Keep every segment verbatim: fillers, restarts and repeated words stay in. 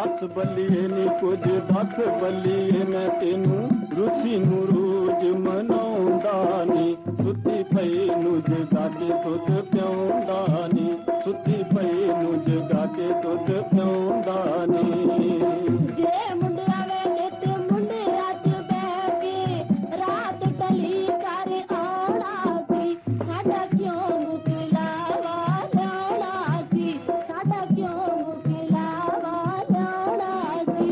दस बल्लीए नी कुछ दस बल्लीए मैं तेनू रूसी नू रोज मनाउंदा नी सुती पई नू जगा के दुध पिआउंदा नी सुती पई नू जगा के दुध पिआउंदा नी जे मुंडिया वे नित मुंडिया च बैठ के रात टली कर आउणा सी साडा क्यों मुकलावा लाउणा सी साडा क्यों मुकलावा लाउणा सी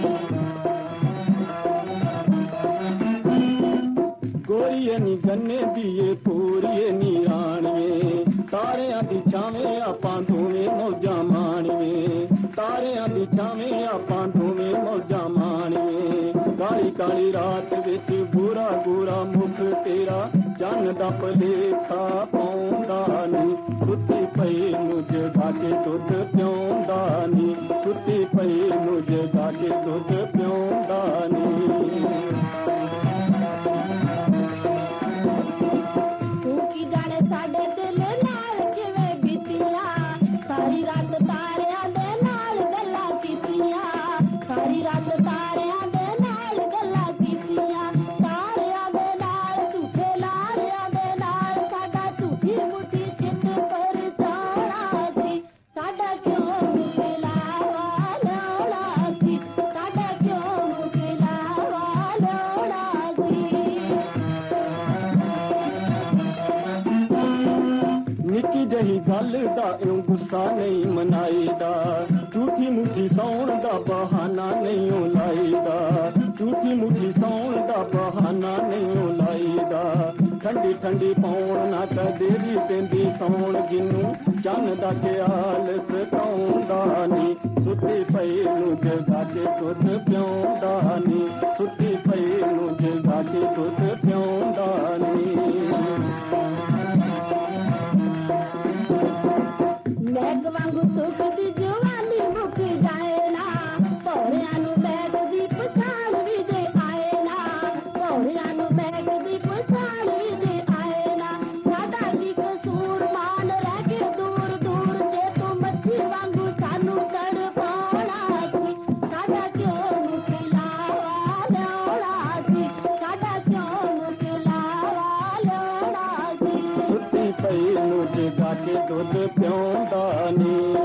गोरीए नी गन्ने दीए पूरीए नी राणिए तारियां दी छावें आपां दोवें मौजां माणीए तारियां दी छावें आपां दोवें मौजां माणीए काली काली रात विच गोरा गोरा मुख तेरा चन्न दा भलेखा पाउंदा नी सुती पई नू जगा के दुध पिआउंदा नी सुती पई नू जगा के दुध पिआउंदा नी तू की जाने साडे दिल नाल किवें बीतियां सारी रात तारियां दे नाल गल्लां कीतियां सारी रात तारियां दे नाल गल्लां कीतियां तारियां दे नाल झूठे लारियां दे नाल साडा झूठी मुठी चित पर जाना सी साडा क्यों मुकलावा लाउणा सी साडा क्यों मुकलावा लाउणा सी निक्की जही गल दा इउं गुस्सा नहीं मनाईदा झूठी मुठी सौण दा बहाना नहीं लाईदा झूठी मुठी सौण दा बहाना नहीं लाईदा ठंडी ठंडी पौण ना कदे भी पेंदी सौण गिनू चन्न दा ख्याल सताउंदा नी सुती पई नू जगा के दुध पिआउंदा नी सुती पई नू जगा के दुध पिआउंदा नी मैग वांगू सुख दी जवानी मुक जाए ना पौड़ियां नू मैग दी पछाण भी जे आए ना पौड़ियां नू मैग दी पछाण भी जे आए ना साडा की कसूर मान रह के दूर दूर जे तू मच्छी वांगू सानू तड़पाउणा सी साडा क्यों मुकलावा लाउणा सी साडा क्यों मुकलावा लाउणा सी सुती पई नू जगा के दुध पिआउंदा नी